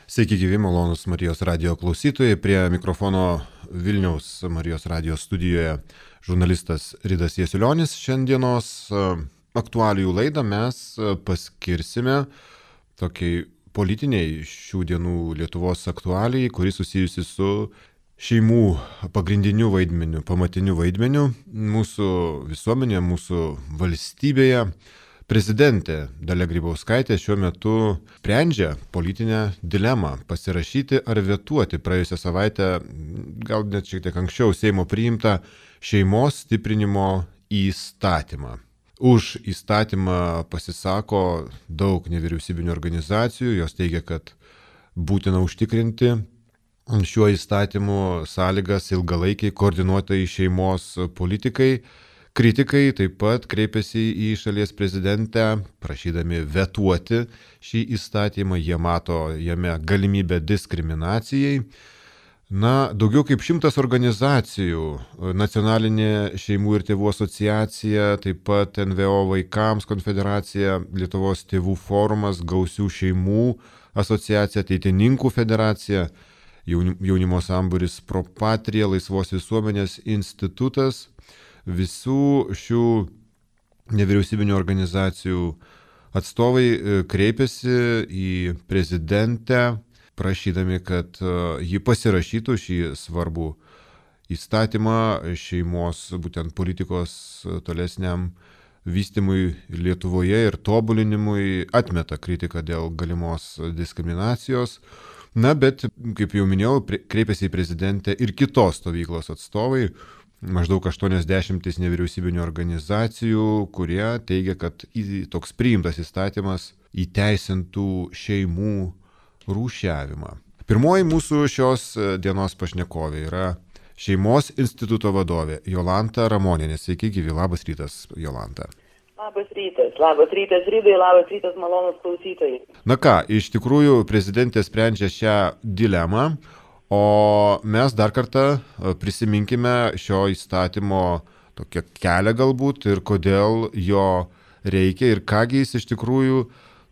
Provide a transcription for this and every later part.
Sveiki gyvi, malonus Marijos radio klausytojai. Prie mikrofono Vilniaus Marijos radio studijoje žurnalistas Ridas Jasiulionis. Šiandienos aktualijų laidą mes paskirsime tokiai politiniai šių dienų Lietuvos aktualijai, kuri susijusi su šeimų pagrindiniu vaidmeniu, pamatiniu vaidmeniu mūsų visuomenėje, mūsų valstybėje. Prezidentė Dalia Grybauskaitė šiuo metu sprendžia politinę dilemą pasirašyti ar vetuoti praėjusią savaitę, gal net šiek tiek anksčiau, Seimo priimtą šeimos stiprinimo įstatymą. Už įstatymą pasisako daug nevyriausybinių organizacijų, jos teigia, kad būtina užtikrinti šiuo įstatymu sąlygas ilgalaikiai koordinuotai šeimos politikai. Kritikai taip pat kreipėsi į šalies prezidentę, prašydami vetuoti šį įstatymą, jie mato jame galimybę diskriminacijai. Daugiau kaip 100 organizacijų, Nacionalinė šeimų ir tėvų asociacija, taip pat NVO vaikams konfederacija, Lietuvos tėvų forumas, Gausių šeimų asociacija, Ateitininkų federacija, Jaunimo sambūris Pro Patria, Laisvos visuomenės institutas. Visų šių nevyriausybinių organizacijų atstovai kreipėsi į prezidentę, prašydami, kad ji pasirašytų šį svarbų įstatymą šeimos būtent politikos tolesniam vystymui Lietuvoje ir tobulinimui, atmeta kritiką dėl galimos diskriminacijos. Bet, kaip jau minėjau, kreipėsi į prezidentę ir kitos stovyklos atstovai, maždaug 80 nevyriausybinių organizacijų, kurie teigia, kad toks priimtas įstatymas įteisintų šeimų rūšiavimą. Pirmoji mūsų šios dienos pašnekovė yra Šeimos instituto vadovė Jolanta Ramonienė. Sveiki gyvi, labas rytas, Jolanta. Labas rytas Rydai, labas rytas malonus klausytojai. Iš tikrųjų prezidentė sprendžia šią dilemą. O mes dar kartą prisiminkime šio įstatymo tokią kelią galbūt ir kodėl jo reikia ir kągi jis iš tikrųjų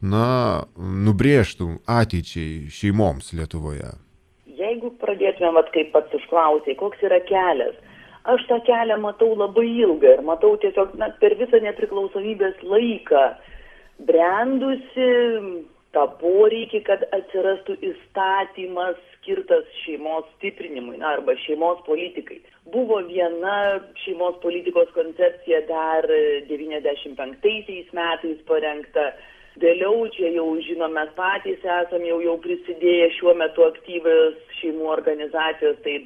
nubrėžtų ateičiai šeimoms Lietuvoje. Jeigu pradėtume, kaip pats užklausai, koks yra kelias, aš tą kelią matau labai ilgą ir matau tiesiog per visą nepriklausomybės laiką brendusi tą poreikį, kad atsirastų įstatymas skirtas šeimos stiprinimui arba šeimos politikai. Buvo viena šeimos politikos koncepcija dar 95 metais parengta. Vėliau čia jau žinom, mes patys esam jau prisidėję šiuo metu aktyvios šeimų organizacijos, tai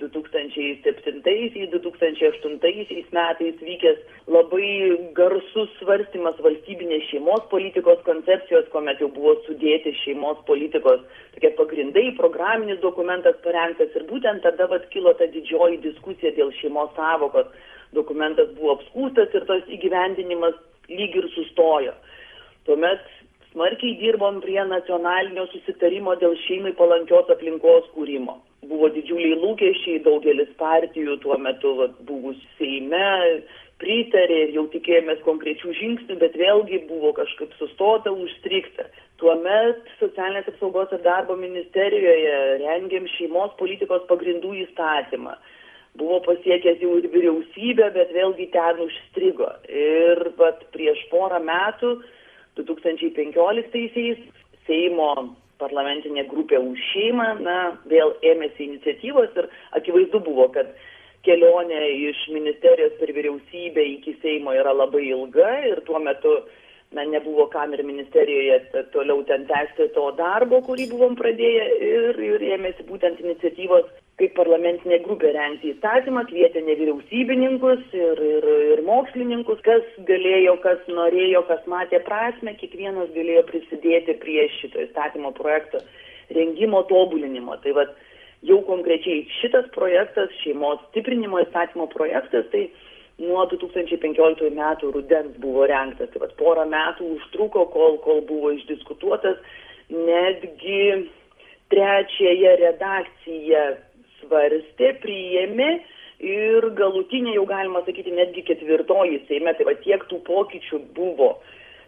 2007-2008 metais vykęs labai garsus svarstymas valstybinės šeimos politikos koncepcijos, kuomet jau buvo sudėti šeimos politikos tokie pagrindai, programinis dokumentas parengtas ir būtent tada kilo ta didžioji diskusija dėl šeimos sąvokos. Dokumentas buvo apskųstas ir tas įgyvendinimas lyg ir sustojo. Tuomet smarkiai dirbom prie nacionalinio susitarimo dėl šeimai palankios aplinkos kūrimo. Buvo didžiuliai lūkesčiai, daugelis partijų tuo metu buvusių Seime pritarė ir jau tikėjomės konkrečių žingsnių, bet vėlgi buvo kažkaip sustota, užstrigta. Tuomet Socialinės apsaugos ir darbo ministerijoje rengėm šeimos politikos pagrindų įstatymą. Buvo pasiekęs jau ir vyriausybė, bet vėlgi ten užstrigo. Ir prieš porą metų 2015-aisiais Seimo parlamentinė grupė už šeimą vėl ėmėsi iniciatyvos ir akivaizdu buvo, kad kelionė iš ministerijos per vyriausybę iki Seimo yra labai ilga ir tuo metu nebuvo kam ir ministerijoje toliau ten tęsti to darbo, kurį buvom pradėję ir ėmėsi būtent iniciatyvos kaip parlamentinė grupė rengti įstatymą, kvietė nevyriausybininkus ir mokslininkus, kas galėjo, kas norėjo, kas matė prasmę, kiekvienas galėjo prisidėti prie šito įstatymo projekto rengimo tobulinimo. Tai jau konkrečiai šitas projektas, šeimos stiprinimo įstatymo projektas, tai nuo 2015 metų rudens buvo rengtas. Tai porą metų užtruko, kol buvo išdiskutuotas, netgi trečiąją redakciją svarstė, priėmė ir galutinė jau galima sakyti netgi 4. Seime, tai tiek tų pokyčių buvo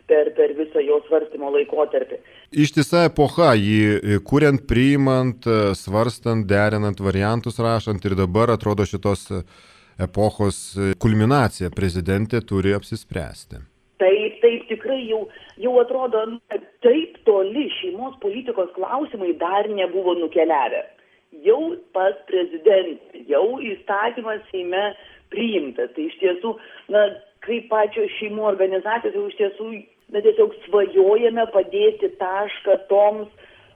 per visą jo svarstymo laikotarpį. Ištisa epocha, jį kuriant, priimant, svarstant, derinant variantus, rašant ir dabar atrodo šitos epochos kulminacija prezidentė turi apsispręsti. Taip, tikrai jau atrodo, taip toli šeimos politikos klausimai dar nebuvo nukeliavę. Jau pas prezidentę, jau įstatymas Seime priimtas. Tai iš tiesų, kaip pačios šeimų organizacijos, jau iš tiesų, tiesiog svajojame padėti tašką toms,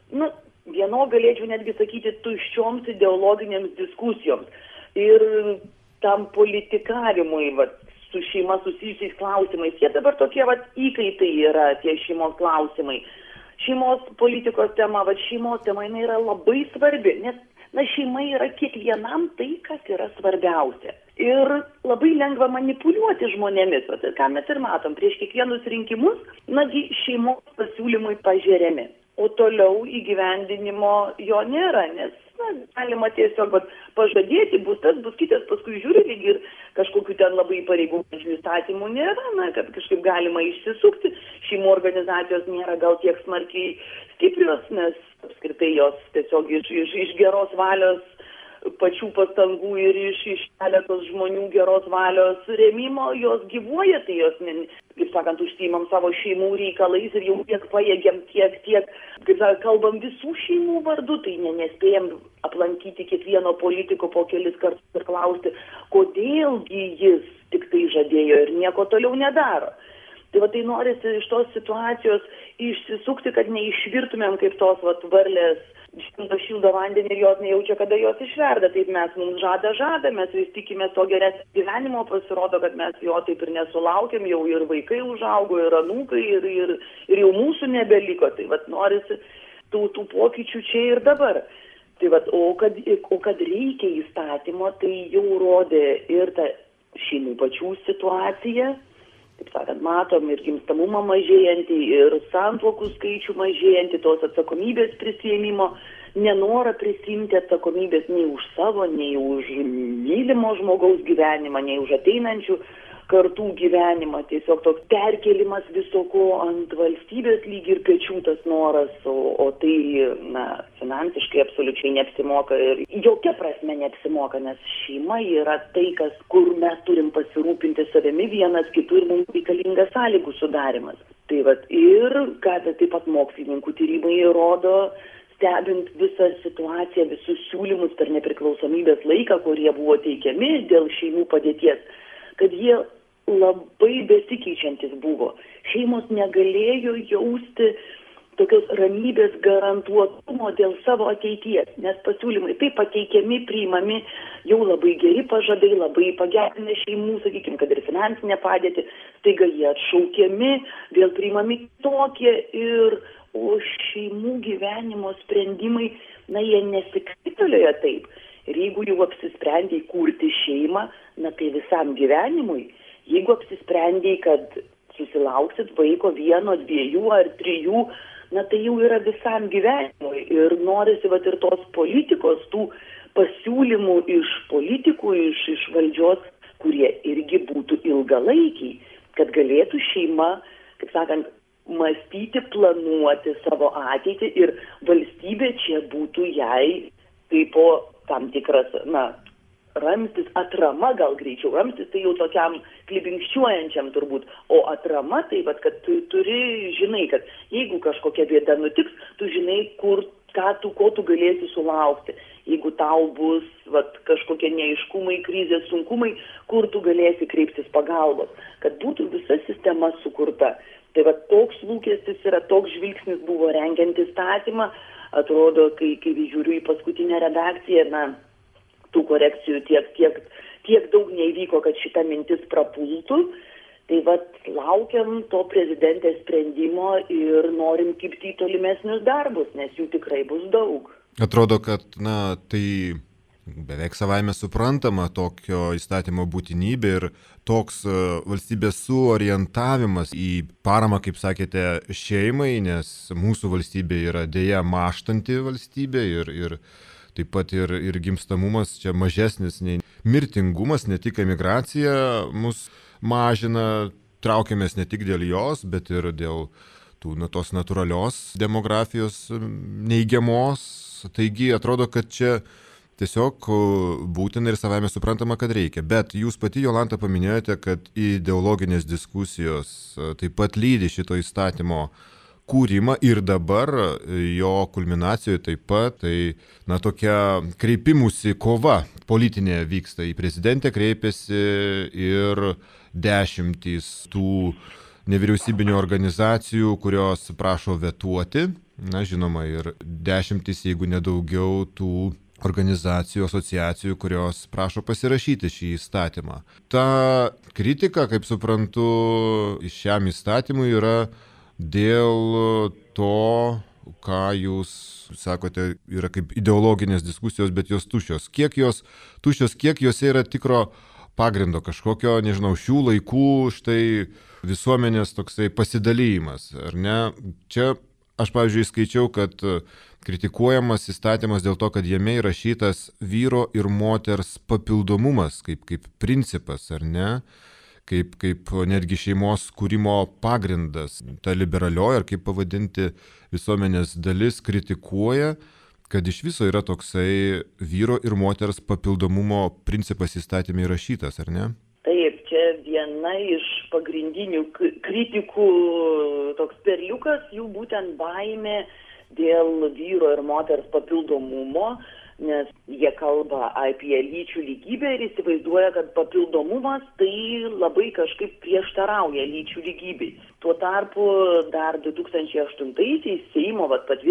galėčiau netgi sakyti, tuščioms ideologinėms diskusijoms ir tam politikavimui, su šeima susijusiais klausimais. Jie dabar tokie įkaitai yra tie šeimos klausimai. Šeimos politikos tema, šeimos tema, jinai yra labai svarbi, nes šeima yra kiekvienam tai, kas yra svarbiausia. Ir labai lengva manipuliuoti žmonėmis, ką mes ir matom, prieš kiekvienus rinkimus, šeimos pasiūlymai pažeriami, o toliau įgyvendinimo jo nėra, nes galima tiesiog pažadėti, bus tas, bus kitas, paskui žiūri lyg ir kažkokių ten labai pareigojančių įstatymų nėra, kad kažkaip galima išsisukti, šeimų organizacijos nėra gal tiek smarkiai stiprios, nes apskritai jos tiesiog iš geros valios pačių pastangų ir iš keletos žmonių geros valios rėmimo jos gyvuoja, tai jos, kaip sakant, užsiimam savo šeimų reikalais ir jau tiek pajėgiam, tiek, kaip sakant, kalbam visų šeimų vardu, tai nespėjam aplankyti kiekvieno politiko po kelis kartus ir klausti, kodėlgi jis tik tai žadėjo ir nieko toliau nedaro. Tai norisi iš tos situacijos išsisukti, kad neišvirtumėm kaip tos varlės šildo vandenį ir jos nejaučia, kada jos išverda. Taip mums žada, mes vis tikimės to geresnio gyvenimo, pasirodo, kad mes jo taip ir nesulaukėm, jau ir vaikai užaugo, ir anūkai, ir jau mūsų nebeliko. Tai norisi tų pokyčių čia ir dabar. O kad reikia įstatymo, tai jau rodė ir ta šeimų pačių situacija. Taip sakant, matom ir gimstamumą mažėjantį, ir santuokų skaičių mažėjantį, tos atsakomybės prisiėmimo, nenorą prisimti atsakomybės nei už savo, nei už mylimo žmogaus gyvenimą, nei už ateinančių kartų gyvenimą. Tiesiog toks perkelimas viso ko ant valstybės lyg ir pečių tas noras, o tai finansiškai absoliučiai neapsimoka ir jokia prasme neapsimoka, nes šeima yra tai, kur mes turim pasirūpinti savimi vienas kitų ir mums reikalingas sąlygų sudarimas. Ir ką taip pat mokslininkų tyrimai rodo, stebint visą situaciją, visus siūlymus per nepriklausomybės laiką, kurie buvo teikiami dėl šeimų padėties, kad jie labai besikeičiantis buvo. Šeimos negalėjo jausti tokios ramybės garantuotumo dėl savo ateities, nes pasiūlymai taip pateikiami, priimami, jau labai geri pažadai, labai pagerinę šeimų, sakykime, kad ir finansinę padėtį, staiga jie atšaukiami, vėl priimami tokie o šeimų gyvenimo sprendimai, jie nesikaitolioja taip. Ir jeigu jau apsisprendėjai kurti šeimą, tai visam gyvenimui, jeigu apsisprendėjai, kad susilauksit vaiko 1, 2 ar 3, tai jau yra visam gyvenimui. Ir norisi ir tos politikos, tų pasiūlymų iš politikų, iš valdžios, kurie irgi būtų ilgalaikiai, kad galėtų šeima, kaip sakant, mąstyti, planuoti savo ateitį ir valstybė čia būtų jai kaip tam tikras, ramstis, atrama gal greičiau, ramstis tai jau tokiam klibinkščiuojančiam turbūt, o atrama tai, kad tu žinai, kad jeigu kažkokia bėda nutiks, tu žinai, ko tu galėsi sulaukti. Jeigu tau bus kažkokie neaiškumai, krizės, sunkumai, kur tu galėsi kreiptis pagalbos, kad būtų visa sistema sukurta. Tai toks lūkestis yra, toks žvilgsnis buvo rengiant įstatymą, atrodo, kai žiūriu į paskutinę redakciją, tų korekcijų tiek daug neįvyko, kad šita mintis prapultų. Tai laukiam to prezidentės sprendimo ir norim kibti į tolimesnius darbus, nes jų tikrai bus daug. Atrodo, kad tai beveik savaime suprantama tokio įstatymo būtinybė ir toks valstybės suorientavimas į paramą, kaip sakėte, šeimai, nes mūsų valstybė yra dėja mąžtanti valstybė ir taip pat ir gimstamumas čia mažesnis nei mirtingumas, ne tik emigracija mus mažina, traukiamės ne tik dėl jos, bet ir dėl tos natūralios demografijos neigiamos. Taigi atrodo, kad čia tiesiog būtina ir savame suprantama, kad reikia. Bet jūs pati, Jolanta, paminėjote, kad ideologinės diskusijos taip pat lydi šito įstatymo kūrimą ir dabar jo kulminacijoje taip pat, tai tokia kreipimusi kova politinė vyksta. Į prezidentę kreipiasi ir dešimtys tų nevyriausybinių organizacijų, kurios prašo vetuoti, žinoma, ir dešimtys, jeigu nedaugiau, tų organizacijų, asociacijų, kurios prašo pasirašyti šį įstatymą. Ta kritika, kaip suprantu, šiam įstatymui yra dėl to, ką jūs sakote, yra kaip ideologinės diskusijos, bet jos tuščios. Kiek jos tuščios, kiek jose yra tikro pagrindo kažkokio, nežinau, šių laikų štai visuomenės toksai pasidalymas, ar ne? Čia aš, pavyzdžiui, skaičiau, kad kritikuojamas įstatymas dėl to, kad jame įrašytas vyro ir moters papildomumas kaip principas, ar ne? Kaip netgi šeimos kūrimo pagrindas. Ta liberalioji, ar kaip pavadinti, visuomenės dalis kritikuoja, kad iš viso yra toksai vyro ir moters papildomumo principas įstatymė įrašytas, ar ne? Taip, čia viena iš pagrindinių kritikų toks perliukas, jų būtent baimė dėl vyro ir moters papildomumo, nes jie kalba apie lyčių lygybę ir įsivaizduoja, kad papildomumas tai labai kažkaip prieštarauja lyčių lygybei. Tuo tarpu dar 2008-aisiais Seimo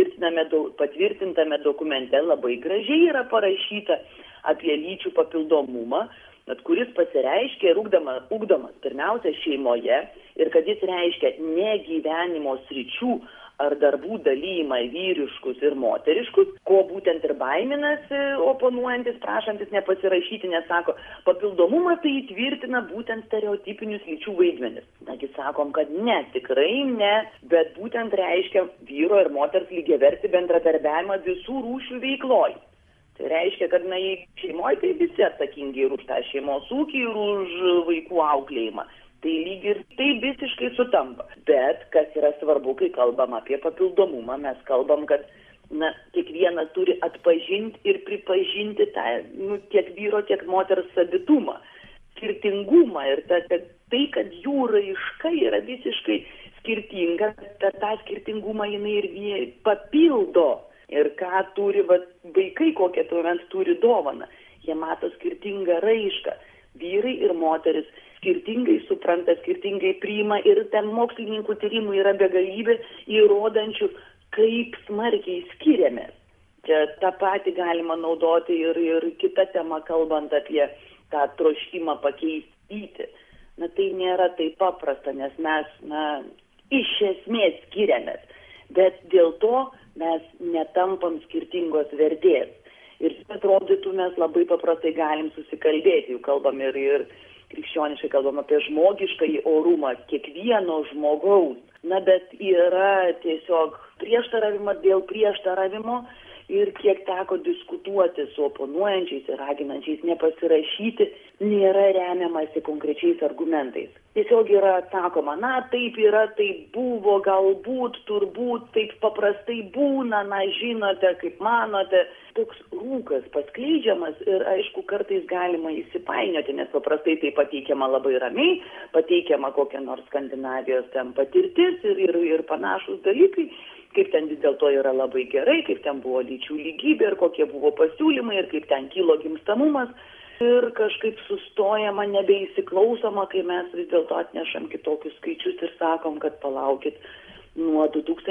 patvirtintame dokumente labai gražiai yra parašyta apie lyčių papildomumą, kuris pasireiškia ir ugdomas pirmiausia šeimoje ir kad jis reiškia ne gyvenimo sričių ar darbų dalymą vyriškus ir moteriškus, ko būtent ir baiminasi oponuojantis, prašantis nepasirašyti, nes sako, papildomumas tai įtvirtina būtent stereotipinius lyčių vaidmenis. Nagi sakom, kad ne, tikrai ne, bet būtent reiškia vyro ir moters lygiavertį bendradarbiavimą visų rūšių veikloj. Tai reiškia, kad šeimoje tai visi atsakingi ir už tą šeimos ūkį, ir už vaikų auklėjimą. Tai lyg ir tai visiškai sutampa. Bet kas yra svarbu, kai kalbam apie papildomumą, mes kalbam, kad kiekvienas turi atpažinti ir pripažinti tą tiek vyro, tiek moters savitumą, skirtingumą ir tai, kad jų raiška yra visiškai skirtinga, tą skirtingumą jinai ir papildo. Ir ką turi vaikai, kokią tuomet turi dovaną. Jie mato skirtingą raišką. Vyrai ir moteris skirtingai supranta, skirtingai priima ir ten mokslininkų tyrimų yra begalybė įrodančių, kaip smarkiai skiriamės. Čia tą patį galima naudoti ir kita tema, kalbant apie tą troškimą pakeisti. Tai nėra taip paprasta, nes mes iš esmės skiriamės, bet dėl to mes netampam skirtingos vertės. Ir atrodytų, mes labai paprastai galim susikalbėti, jau kalbam ir krikščioniškai kalbam apie žmogiškąjį orumą kiekvieno žmogaus. Bet yra tiesiog prieštaravimas dėl prieštaravimo ir kiek teko diskutuoti su oponuojančiais ir raginančiais nepasirašyti, nėra remiamasi konkrečiais argumentais. Tiesiog yra sakoma, taip yra, taip buvo, galbūt, turbūt, taip paprastai būna, žinote, kaip manote. Toks rūkas paskleidžiamas ir, aišku, kartais galima įsipainioti, nes paprastai tai pateikiama labai ramiai, pateikiama kokia nors Skandinavijos ten patirtis ir panašus dalykai, kaip ten vis dėlto yra labai gerai, kaip ten buvo lyčių lygybė ir kokie buvo pasiūlymai ir kaip ten kilo gimstamumas. Ir kažkaip sustojama, nebeįsiklausoma, kai mes vis dėlto atnešam kitokius skaičius ir sakom, kad palaukit, nuo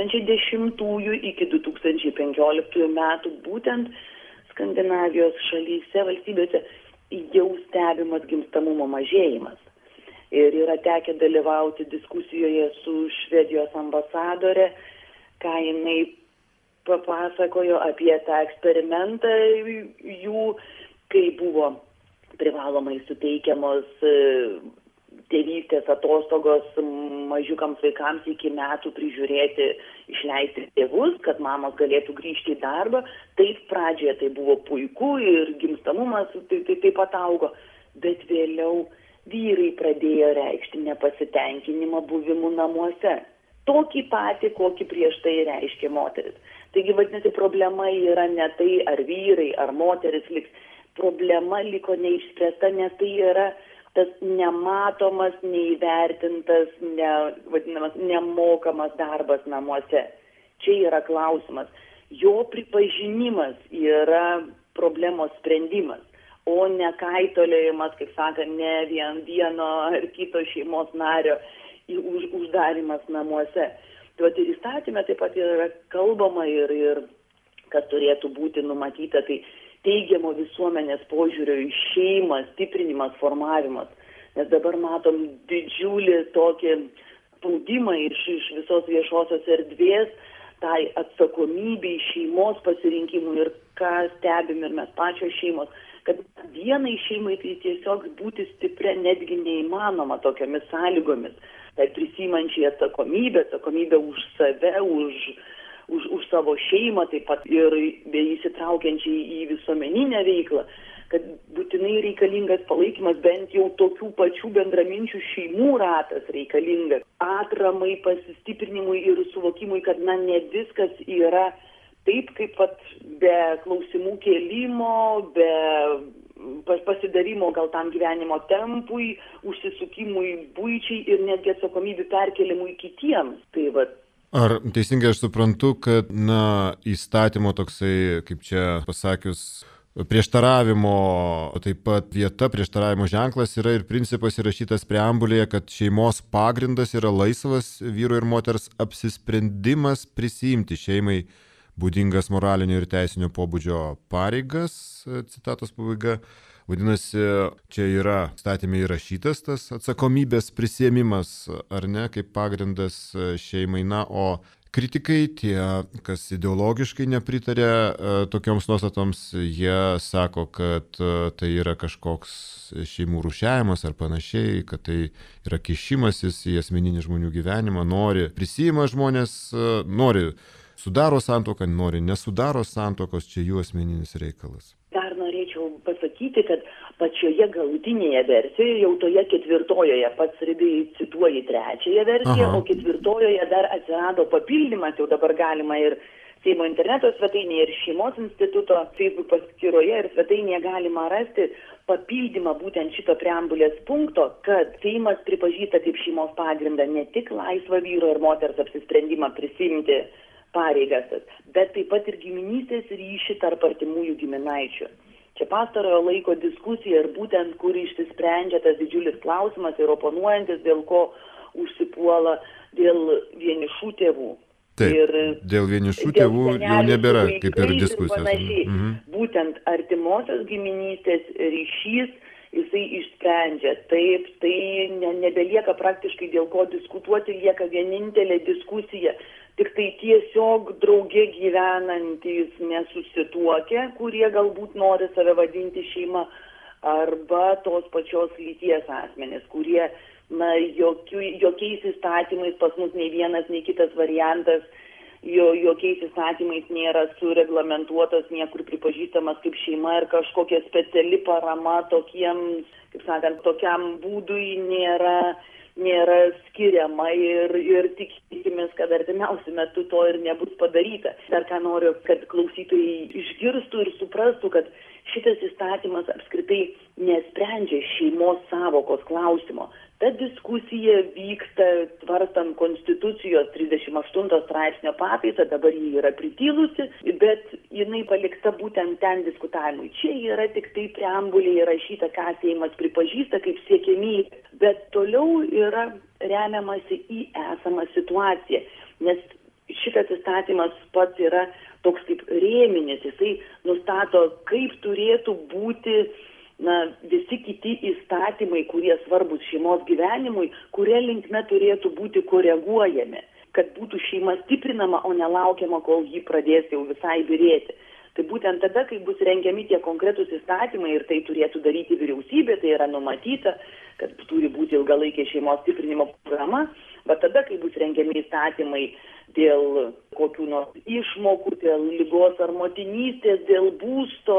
2010 iki 2015 metų būtent Skandinavijos šalyse, valstybėse jau stebimas gimstamumo mažėjimas. Ir yra tekę dalyvauti diskusijoje su Švedijos ambasadore, ką jinai papasakojo apie tą eksperimentą jų, kai buvo privalomai suteikiamos tėvystės atostogos mažiukams vaikams iki metų prižiūrėti, išleisti tėvus, kad mamos galėtų grįžti į darbą. Taip pradžioje tai buvo puiku ir gimstamumas taip pat augo, bet vėliau vyrai pradėjo reikšti nepasitenkinimą buvimu namuose. Tokį patį, kokį prieš tai reiškė moteris. Taigi, vadinasi, problema yra ne tai, ar vyrai, ar moteris liks. Problema liko neišspręsta, nes tai yra tas nematomas, neįvertintas, vadinamas, nemokamas darbas namuose. Čia yra klausimas. Jo pripažinimas yra problemos sprendimas, o ne kaitolėjimas, kaip sakant, ne vieno ar kito šeimos nario uždarimas namuose. Tai ir įstatymė taip pat yra kalbama ir kas turėtų būti numatyta, tai teigiamo visuomenės požiūrio į šeimą, stiprinimas, formavimas. Nes dabar matom didžiulį tokį spaudimą iš visos viešosios erdvės, tai atsakomybei šeimos pasirinkimui ir ką stebim ir mes pačios šeimos, kad vienai šeimai tai tiesiog būti stipria netgi neįmanoma tokiamis sąlygomis. Tai prisimančiai atsakomybę už save, už savo šeimą, taip pat ir įsitraukiančiai į visuomeninę veiklą, kad būtinai reikalingas palaikymas, bent jau tokių pačių bendraminčių šeimų ratas reikalingas, atramai, pasistiprinimui ir suvokimui, kad ne viskas yra taip, kaip be klausimų kėlimo, be pasidavimo gal tam gyvenimo tempui, užsisukimui buičiai ir netgi atsakomybių perkelimui kitiems. Tai Ar teisingai aš suprantu, kad įstatymo toksai, kaip čia pasakius, prieštaravimo, taip pat vieta, prieštaravimo ženklas yra ir principas įrašytas preambulėje, kad šeimos pagrindas yra laisvas vyro ir moters apsisprendimas prisiimti šeimai būdingas moralinio ir teisinio pobūdžio pareigas, citatos pabaiga. Vadinasi, čia yra įstatyme įrašytas tas atsakomybės prisiėmimas, ar ne, kaip pagrindas šeimai. O kritikai, tie, kas ideologiškai nepritarė tokioms nuostatoms, jie sako, kad tai yra kažkoks šeimų rūšiavimas ar panašiai, kad tai yra kišimasis į asmeninį žmonių gyvenimą, prisima žmonės, sudaro santuoką, nesudaro santuokos, čia jų asmeninis reikalas. Dar norėčiau pasakyti, kad pačioje galutinėje versijoje, jau toje 4-ojoje, pats Ribėjai cituoji 3-ąją versiją, o 4-ojoje dar atsirado papildymas, jau dabar galima ir Seimo interneto svetainėje, ir Šeimos instituto Facebook paskyroje ir svetainėje galima rasti papildymą būtent šito preambulės punkto, kad Seimas pripažįsta kaip šeimos pagrindą ne tik laisvą vyro ir moters apsisprendimą prisimti pareigas, bet taip pat ir giminystės ryšį tarp artimųjų giminaičių. Čia pastarojo laiko diskusija ir būtent, kur išsisprendžia tas didžiulis klausimas ir oponuojantis, dėl ko užsipuola dėl vienišų tėvų. Taip, dėl vienišų tėvų jau nebėra kaip ir diskusijos. Būtent artimosios giminystės ryšys jisai išsprendžia. Taip, tai nebelieka praktiškai dėl ko diskutuoti, lieka vienintelė diskusija. Tik tai tiesiog drauge gyvenantys nesusituokę, kurie galbūt nori save vadinti šeima, arba tos pačios lyties asmenys, kurie jokiais įstatymais, pas mus nei vienas, nei kitas variantas, jokiais įstatymais nėra sureglamentuotas, niekur pripažįstamas kaip šeima ir kažkokia speciali parama tokiems, kaip sakant, tokiam būdui nėra skiriama ir tikimės, kad artimiausiu metu to ir nebus padaryta. Dar ką noriu, kad klausytojai išgirstų ir suprastų, kad šitas įstatymas apskritai nesprendžia šeimos sąvokos klausimo. Ta diskusija vyksta svarstant Konstitucijos 38 straipsnio pataisą, dabar ji yra pritilusi, bet jinai palikta būtent ten diskutavimui. Čia yra tik tai preambulėje įrašyta, ką Seimas pripažįsta kaip siekiamybė, bet toliau yra remiamasi į esamą situaciją, nes šitas įstatymas pats yra toks kaip rėminis, jisai nustato, kaip turėtų būti visi kiti įstatymai, kurie svarbus šeimos gyvenimui, kurie linkme turėtų būti koreguojami, kad būtų šeima stiprinama, o nelaukiama, kol ji pradės jau visai byrėti. Tai būtent tada, kai bus rengiami tie konkretūs įstatymai, ir tai turėtų daryti vyriausybė, tai yra numatyta, kad turi būti ilgalaikė šeimos stiprinimo programa, bet tada, kai bus rengiami įstatymai dėl kokių nors išmokų, dėl ligos ar motinystės, dėl būsto,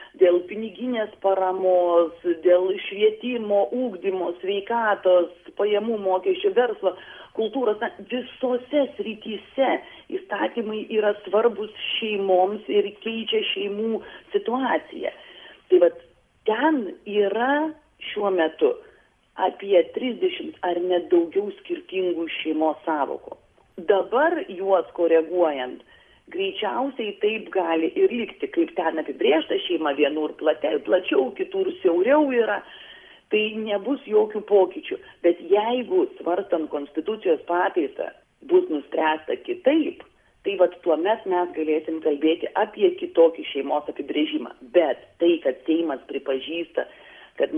dėl piniginės paramos, dėl švietimo, ugdymo, sveikatos, pajamų mokesčių, verslo, kultūros, visose srityse įstatymai yra svarbus šeimoms ir keičia šeimų situaciją. Tai vat ten yra šiuo metu apie 30 ar net daugiau skirtingų šeimos sąvokų. Dabar juos koreguojant, greičiausiai taip gali ir likti, kaip ten apibrėžta šeima, vienur plačiau, kitur siauriau yra. Tai nebus jokių pokyčių. Bet jeigu svarstant konstitucijos pataisą bus nuspręsta kitaip, tai vat tuomet mes galėsim kalbėti apie kitokį šeimos apibrėžimą. Bet tai, kad Seimas pripažįsta, kad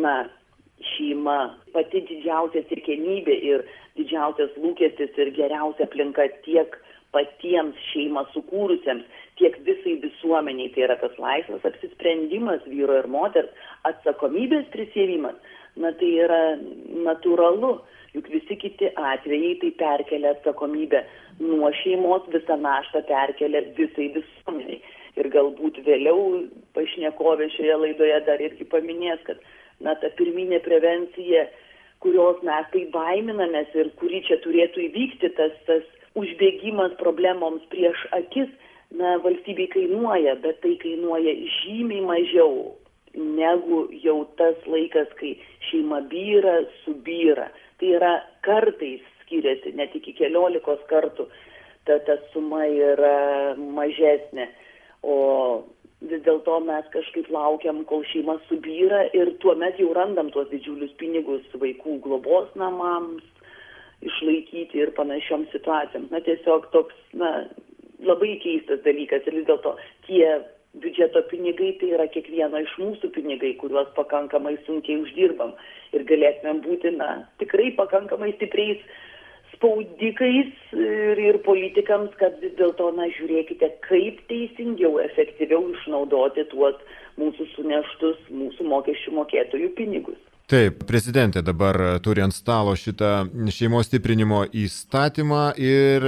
šeima pati didžiausia siekiamybė ir didžiausias lūkestis ir geriausia aplinka tiek patiems šeimą sukūrusiems, tiek visai visuomeniai, tai yra tas laisvas apsisprendimas vyro ir moters, atsakomybės prisėmimas, tai yra natūralu, juk visi kiti atvejai tai perkelia atsakomybę nuo šeimos, visą naštą perkelia visai visuomeniai. Ir galbūt vėliau pašnekovė šioje laidoje dar irgi paminės, kad ta pirminė prevencija, kurios mes tai baiminamės ir kuri čia turėtų įvykti, tas užbėgimas problemoms prieš akis, valstybei kainuoja, bet tai kainuoja žymiai mažiau negu jau tas laikas, kai šeima byra, subyra. Tai yra kartais skiriasi, net iki 11 kartų ta suma yra mažesnė. O vis dėlto mes kažkaip laukiam, kol šeima subyra ir tuomet jau randam tuos didžiulius pinigus vaikų globos namams išlaikyti ir panašioms situacijoms. Tiesiog toks, labai keistas dalykas ir vis dėlto tie biudžeto pinigai tai yra kiekvieno iš mūsų pinigai, kuriuos pakankamai sunkiai uždirbam ir galėtume būti, tikrai pakankamai stipriais spaudikais ir politikams, kad vis dėlto, žiūrėkite, kaip teisingiau, efektyviau išnaudoti tuos mūsų suneštus, mūsų mokesčių mokėtojų pinigus. Taip, prezidentė dabar turi ant stalo šitą šeimos stiprinimo įstatymą ir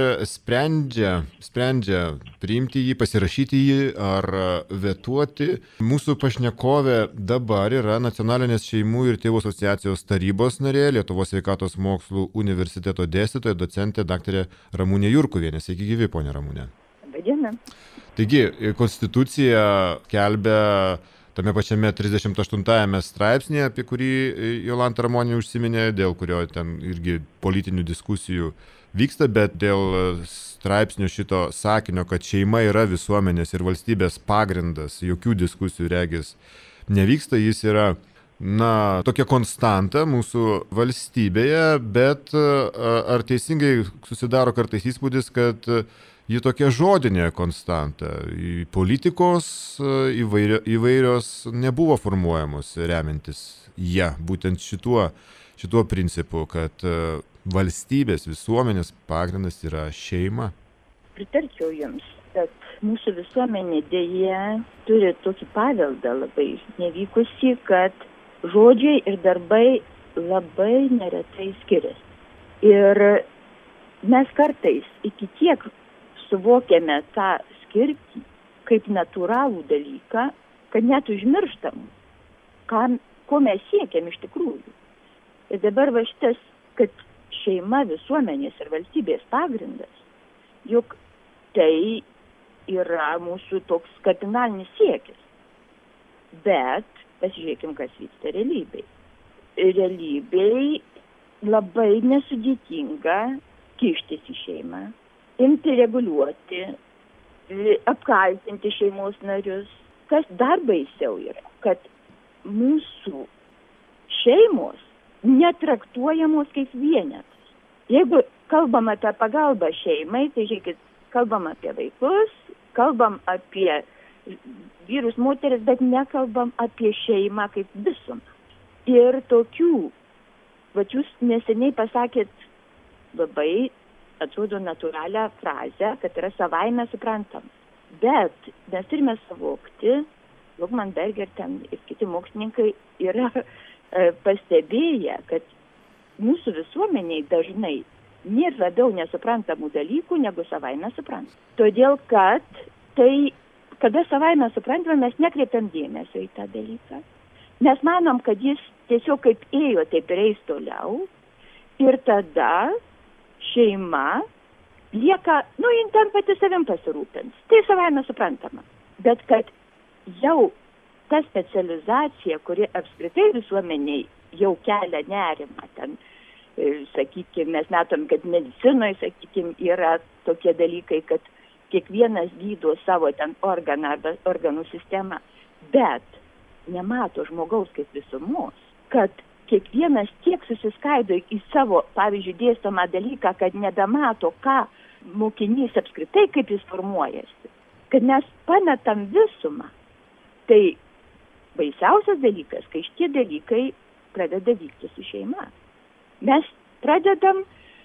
sprendžia priimti jį, pasirašyti jį ar vetuoti. Mūsų pašnekovė dabar yra Nacionalinės šeimų ir tėvų asociacijos tarybos narė, Lietuvos sveikatos mokslų universiteto dėstytoja, docentė daktarė Ramunė Jurkuvienė. Sveiki gyvi, ponė Ramunė. Labadiena. Taigi, Konstitucija kelbia tame pačiame 38 straipsnėje, apie kurį Jolanta Ramonė užsiminė, dėl kurio ten irgi politinių diskusijų vyksta, bet dėl straipsnio šito sakinio, kad šeima yra visuomenės ir valstybės pagrindas, jokių diskusijų regis nevyksta, jis yra, tokia konstanta mūsų valstybėje, bet ar teisingai susidaro kartais įspūdis, kad ji tokia žodinė konstanta. Politikos įvairios nebuvo formuojamos remiantis būtent šituo principu, kad valstybės, visuomenės pagrindas yra šeima. Pritarčiau Jums, kad mūsų visuomenė dėja turi tokį paveldą labai nevykusį, kad žodžiai ir darbai labai neretai skiriasi. Ir mes kartais iki tiek suvokiame tą skirtį kaip natūralų dalyką, kad net užmirštam, ko mes siekiam iš tikrųjų. Ir dabar šitas, kad šeima visuomenės ir valstybės pagrindas, juk tai yra mūsų toks kardinalinis siekis. Bet pasižiūrėkim, kas vyksta realybėj. Realybėj labai nesudėtinga kištis į šeimą, imti reguliuoti, apkaltinti šeimos narius. Kas dar baisiau yra, kad mūsų šeimos netraktuojamos kaip vienetas. Jeigu kalbam apie pagalbą šeimai, tai žiūrėkit, kalbam apie vaikus, kalbam apie vyrus, moteris, bet nekalbam apie šeimą kaip visumą. Ir tokių, jūs neseniai pasakėt labai atrodo natūralią frazę, kad yra savaime suprantama. Bet mes turime suvokti, Lukman Berger ten ir kiti mokslininkai yra pastebėję, kad mūsų visuomeniai dažnai nėra labiau nesuprantamų dalykų negu savaime suprantama. Todėl, kad tai kada savaime suprantame, mes nekreipiam dėmesio į tą dalyką. Mes manom, kad jis tiesiog kaip ėjo, taip ir eis toliau. Ir tada šeima lieka, jin ten pati savim pasirūpins. Tai savaime suprantama. Bet kad jau ta specializacija, kuri apskritai visuomeniai jau kelia nerimą, ten, sakykime, mes matom, kad medicinoje, sakykime, yra tokie dalykai, kad kiekvienas gydo savo ten organą arba organų sistemą, bet nemato žmogaus kaip visumos, kad kiekvienas tiek susiskaido į savo, pavyzdžiui, dėstomą dalyką, kad nebemato, ką mokinys apskritai, kaip jis formuojasi, kad mes pametam visumą. Tai baisiausias dalykas, kai šitie dalykai pradeda vykti su šeima. Mes pradedam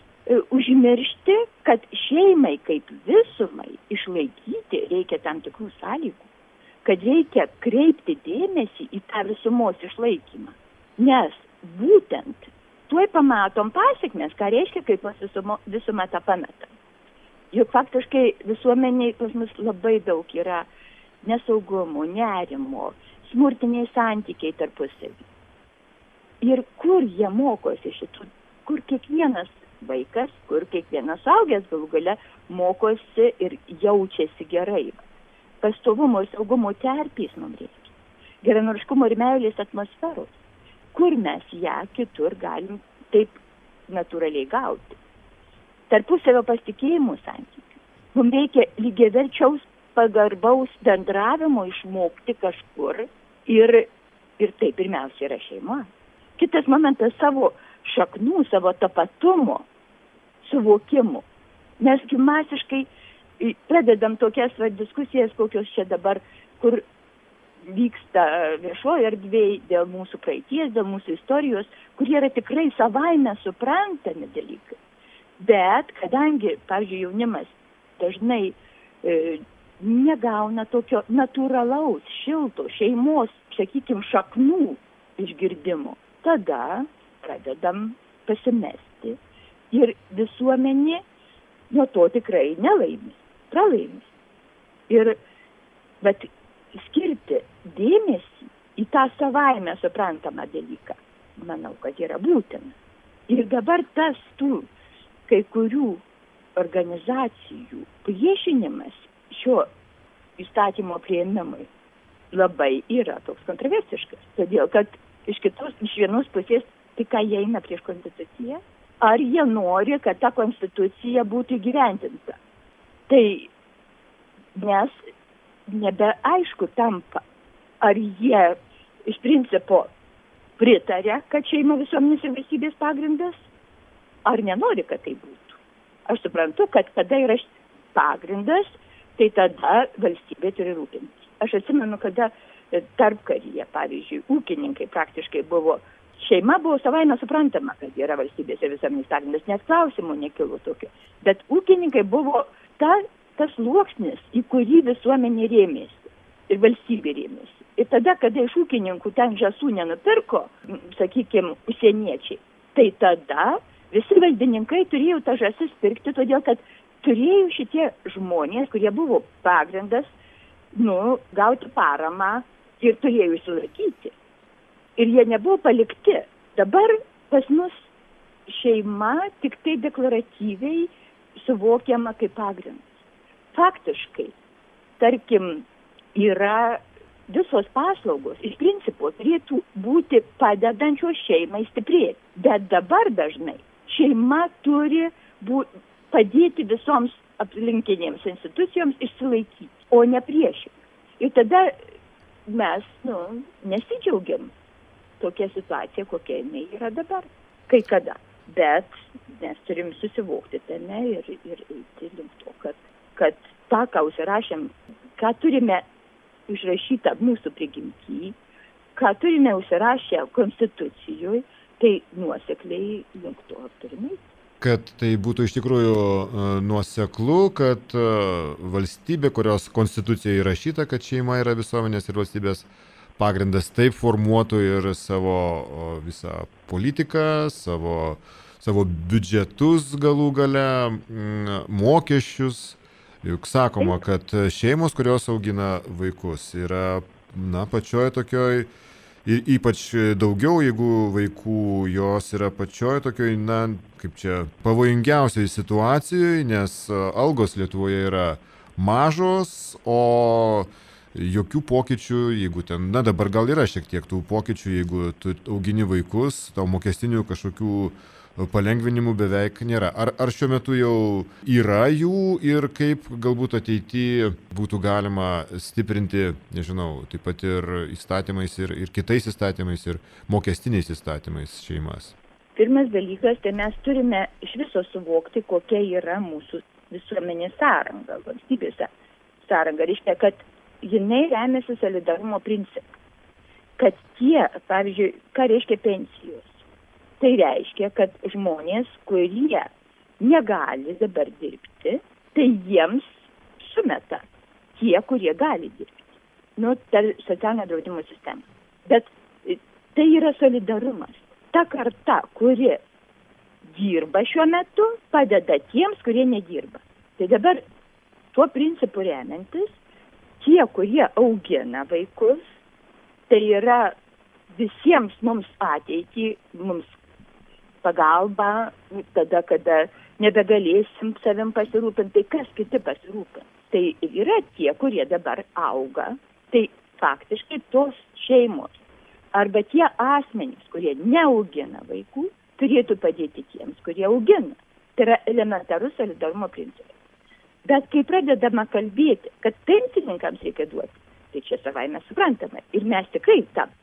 užmiršti, kad šeimai kaip visumai išlaikyti reikia tam tikrų sąlygų, kad reikia kreipti dėmesį į tą visumos išlaikymą. Nes būtent tuoj pamatom pasekmes, ką reiškia, kaip visumą tą pametam. Juk faktiškai visuomeniai pas mus labai daug yra nesaugumo, nerimo, smurtiniai santykiai tarpusavy. Ir kur jie mokosi šitų, kur kiekvienas vaikas, kur kiekvienas suaugęs galų gale mokosi ir jaučiasi gerai. Pastovumo ir saugumo terpės mums reikia. Geranoriškumo ir meilės atmosferos. Kur mes ją kitur galim taip natūraliai gauti. Tarpusavio pasitikėjimų santykių. Mums reikia lygiaverčiaus pagarbaus bendravimo išmokti kažkur ir tai pirmiausia yra šeima. Kitas momentas savo šaknų, savo tapatumo suvokimu. Mesgi masiškai pradedam tokias diskusijas, kokios čia dabar, kur vyksta viešoje erdvėje dėl mūsų praeities, dėl mūsų istorijos, kurie yra tikrai savaime suprantami dalykai. Bet kadangi, pavyzdžiui, jaunimas dažnai negauna tokio natūralaus, šilto šeimos, sakykime, šaknų išgirdimo, tada pradedam pasimesti ir visuomenė nuo to tikrai nelaimis, pralaimis. Ir bet skirti dėmesį į tą savaime suprantamą dalyką, manau, kad yra būtina. Ir dabar tas tų kai kurių organizacijų priešinimas šio įstatymo priėmimui labai yra toks kontroversiškas. Todėl, kad iš vienos pusės, tai ką jie eina prieš konstituciją, ar jie nori, kad ta konstitucija būtų įgyvendinta. Tai nes nebeaišku tampa, ar jie iš principo pritarė, kad šeima visuomenės ir valstybės pagrindas, ar nenori, kad tai būtų. Aš suprantu, kad kada yra pagrindas, tai tada valstybė turi rūpintis. Aš atsimenu, kada tarpkaryje, pavyzdžiui, ūkininkai praktiškai šeima buvo savaime suprantama, kad yra valstybės ir visuomenės pagrindas, nes klausimų nekilo tokio. Bet ūkininkai buvo tas sluoksnis, į kurį visuomenė rėmėsi ir valstybė rėmėsi. Ir tada, kada iš ūkininkų ten žąsų nenupirko, sakykime, užsieniečiai, tai tada visi valdininkai turėjo tą žąsis pirkti, todėl kad turėjo šitie žmonės, kurie buvo pagrindas, gauti paramą ir turėjo išsilaikyti. Ir jie nebuvo palikti. Dabar pas mus šeima tik tai deklaratyviai suvokiama kaip pagrindas. Faktiškai, tarkim, yra visos paslaugos iš principo turėtų būti padedančios šeimai stiprėti. Bet dabar dažnai šeima turi padėti visoms aplinkinėms institucijoms išsilaikyti, o ne priešingai. Ir tada mes, nesidžiaugiam tokia situacija, kokia jinai yra dabar, kai kada. Bet mes turim susivokti tame ir eiti link to, kad tą, ką užsirašėm, ką turime išrašytą mūsų prigimtį, ką turime užsirašę konstitucijoje, tai nuosekliai link to turime eiti. Kad tai būtų iš tikrųjų nuoseklu, kad valstybė, kurios konstitucijoje įrašyta, kad šeima yra visuomenės ir valstybės pagrindas, taip formuotų ir savo visą politiką, savo biudžetus galų gale, mokesčius Juk sakoma, kad šeimos, kurios augina vaikus, yra, pačioj tokioj, ir ypač daugiau, jeigu vaikų, jos yra pačioj tokioj, pavojingiausiai situacijoje, nes algos Lietuvoje yra mažos, o jokių pokyčių, jeigu ten, dabar gal yra šiek tiek tų pokyčių, jeigu tu augini vaikus, tau mokestinių kažkokių palengvinimų beveik nėra. Ar šiuo metu jau yra jų ir kaip galbūt ateityje būtų galima stiprinti, nežinau, taip pat ir įstatymais, ir kitais įstatymais, ir mokestiniais įstatymais šeimas? Pirmas dalykas, tai mes turime iš viso suvokti, kokia yra mūsų visuomenės sąranga, valstybės sąranga. Reiškia, kad jinai remiasi solidarumo principu. Kad tie, pavyzdžiui, ką reiškia pensijos? Tai reiškia, kad žmonės, kurie negali dabar dirbti, tai jiems sumeta tie, kurie gali dirbti. Per socialinio draudimo sistemą. Bet tai yra solidarumas. Ta karta, kuri dirba šiuo metu, padeda tiems, kurie nedirba. Tai dabar tuo principu remiantis, tie, kurie augina vaikus, tai yra visiems mums ateitį, mums pagalba, tada, kada nebegalėsim savim pasirūpinti, tai kas kiti pasirūpins. Tai yra tie, kurie dabar auga, tai faktiškai tos šeimos arba tie asmenys, kurie neaugina vaikų, turėtų padėti tiems, kurie augina. Tai yra elementarus solidarumo principas. Bet kai pradedama kalbėti, kad pensininkams reikia duoti, tai čia savaime suprantama. Ir mes tikrai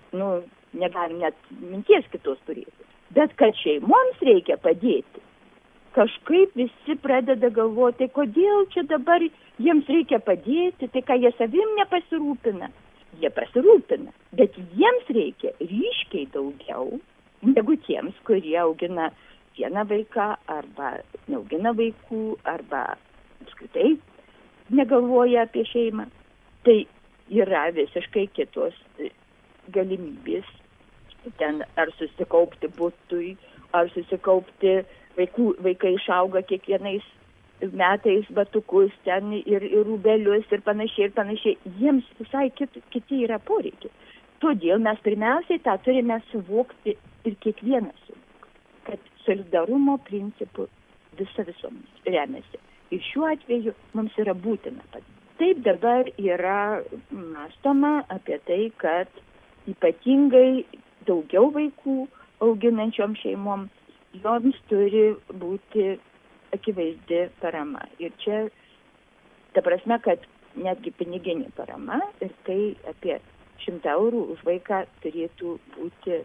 negalim net minties kitos turėti. Bet kad šeimoms reikia padėti, kažkaip visi pradeda galvoti, kodėl čia dabar jiems reikia padėti, tai ką jie savim nepasirūpina. Jie pasirūpina, bet jiems reikia ryškiai daugiau negu tiems, kurie augina vieną vaiką arba neaugina vaikų arba apskritai negalvoja apie šeimą. Tai yra visiškai kitos galimybės. Ten ar susikaupti butui, ar susikaupti vaikai išauga kiekvienais metais batukus ten ir rūbelius ir panašiai. Jiems visai kiti yra poreikiai. Todėl mes pirmiausiai tą turime suvokti ir kiekvienas suvokti, kad solidarumo principu visa visuomenė remiasi. Ir šiuo atveju mums yra būtina padėti. Taip dabar yra mąstoma apie tai, kad ypatingai daugiau vaikų auginančiom šeimom, joms turi būti akivaizdi parama. Ir čia, ta prasme, kad netgi piniginė parama, ir tai apie 100 eurų už vaiką turėtų būti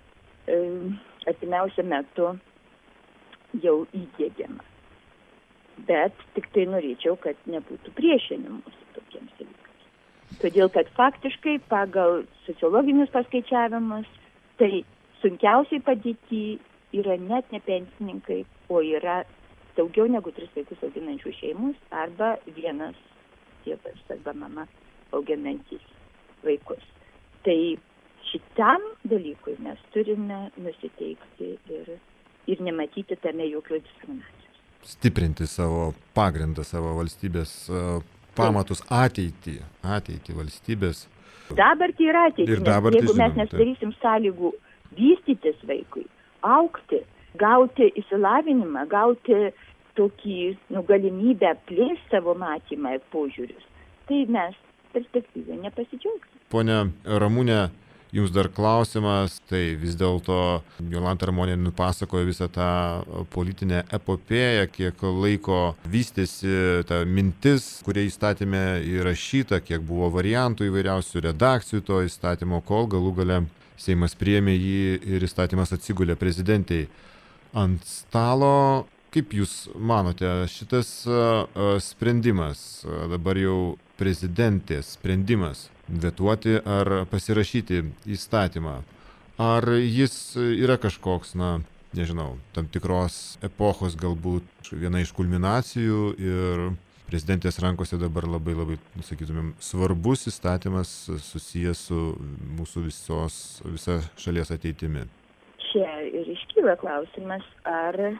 artimiausiu metu jau įdiegiama. Bet tik tai norėčiau, kad nebūtų priešinimus tokiems dalykams. Todėl, kad faktiškai pagal sociologinius paskaičiavimus, tai sunkiausiai padėti yra net ne pensininkai, o yra daugiau negu 3 vaikus auginančių šeimos arba vienas tėvas arba mama auginantys vaikus. Tai šitam dalykui mes turime nusiteikti ir nematyti tame jokios diskriminacijos. Stiprinti savo pagrindą, savo valstybės pamatus, ateitį valstybės. Dabartį ir ateitį, nes jeigu mes nesudarysim sąlygų vystytis vaikui, augti, gauti išsilavinimą, gauti tokį galimybę plėsti savo matymą ir požiūrius, tai mes perspektyvai nepasidžiaugsim. Pone Ramūne, jums dar klausimas, tai vis dėlto Jolanta Armonė nupasakojo visą tą politinę epopėją, kiek laiko vystėsi ta mintis, kurie įstatymė įrašyta, kiek buvo variantų įvairiausių redakcijų to įstatymo, kol galų gale Seimas priėmė jį ir įstatymas atsigulė prezidentei ant stalo. Kaip jūs manote, šitas sprendimas, dabar jau prezidentės sprendimas vetuoti ar pasirašyti įstatymą, ar jis yra kažkoks, tam tikros epochos galbūt viena iš kulminacijų ir prezidentės rankose dabar labai, sakytumėm, svarbus įstatymas susijęs su mūsų visa šalies ateitimi? Čia ir iškyla klausimas, ar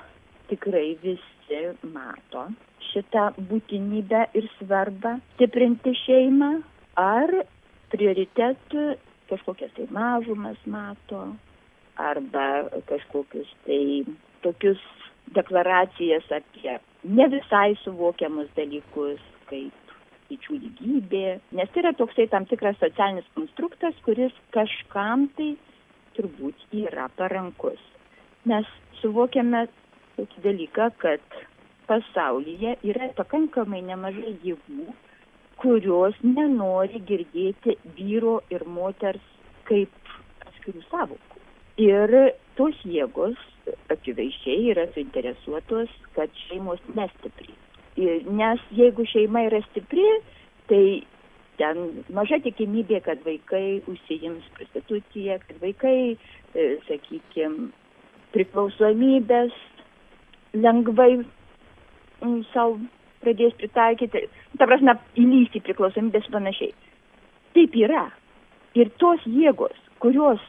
tikrai visi mato šitą būtinybę ir svarbą stiprinti šeimą, ar prioritetų kažkokias tai mažumas mato, arba kažkokius tai tokius deklaracijas apie ne visai suvokiamus dalykus, kaip lyčių lygybė, nes tai yra toksai tam tikras socialinis konstruktas, kuris kažkam tai turbūt yra parankus. Mes suvokiame tokį dalyką, kad pasaulyje yra pakankamai nemažai jėgų, kurios nenori girdėti vyro ir moters kaip atskirų sąvokų. Ir tos jėgos akivaizdžiai yra suinteresuotos, kad šeimos nestiprėtų. Nes jeigu šeima yra stipri, tai ten maža tikimybė, kad vaikai užsiims prostituciją, kad vaikai, sakykime, priklausomybės lengvai savo pradės pritaikyti, ta prasme, įlysti priklausomybės panašiai. Taip yra. Ir tos jėgos, kurios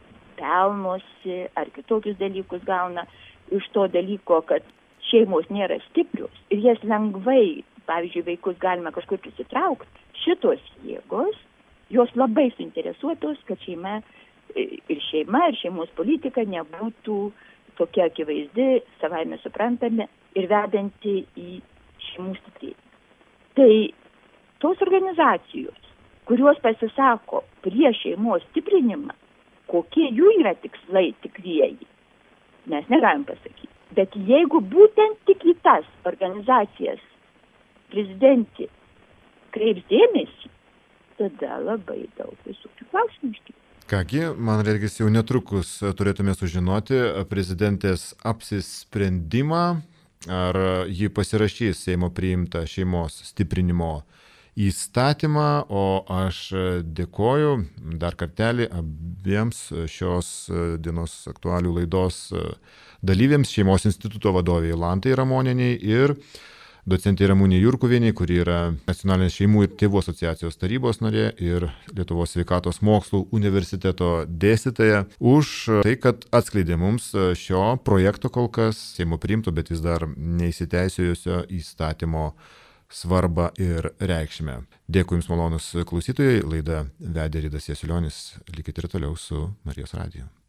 pelnosi ar kitokius dalykus gauna iš to dalyko, kad šeimos nėra stiprios ir jas lengvai, pavyzdžiui, vaikus galima kažkur prisitraukti, šitos jėgos, jos labai suinteresuotos, kad šeima ir šeimos politika nebūtų tokia akivaizdi, savaime suprantami ir vedanti į šeimų stiprėjimą. Tai tos organizacijos, kurios pasisako prieš šeimos stiprinimą, kokie jų yra tikslai tikrieji, mes negalim pasakyti. Bet jeigu būtent tik į tas organizacijas prezidentė kreips dėmesį, tada labai daug visokių klausimų iškyla. Kągi, man regis jau netrukus turėtume sužinoti prezidentės apsisprendimą, ar ji pasirašys Seimo priimtą šeimos stiprinimo įstatymą, o aš dėkoju dar kartelį abiems šios dienos aktualių laidos dalyviams, Šeimos instituto vadovei Jolantai Ramonienei ir docentė Ramunė Jurkuvienė, kuri yra Nacionalinės šeimų ir tėvų asociacijos tarybos narė ir Lietuvos sveikatos mokslų universiteto dėstytoja, už tai, kad atskleidė mums šio projekto kol kas Seimo priimto, bet vis dar neįsiteisėjusio įstatymo svarbą ir reikšmę. Dėkui Jums malonus klausytojai, laidą vedė Ridas Jasilionis, likite ir toliau su Marijos radiju.